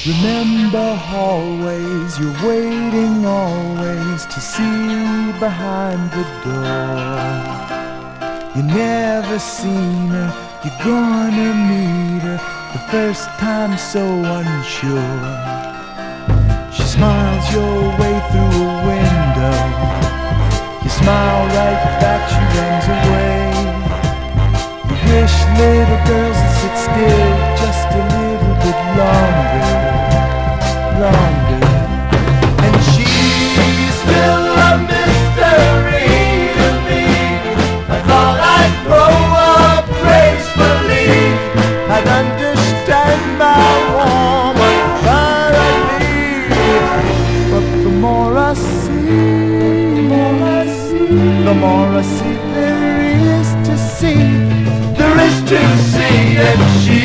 Remember hallways, you're waiting always to see behind the door. You never seen her, you're gonna meet her the first time so unsure. She smiles your way through a window. You smile right back, she runs away. You wish little girls would sit still just a little bit longer. And she's still a mystery to me. I thought I'd grow up gracefully. I'd understand my woman thoroughly. But the more I see, the more I see there is to see. There is to see, and she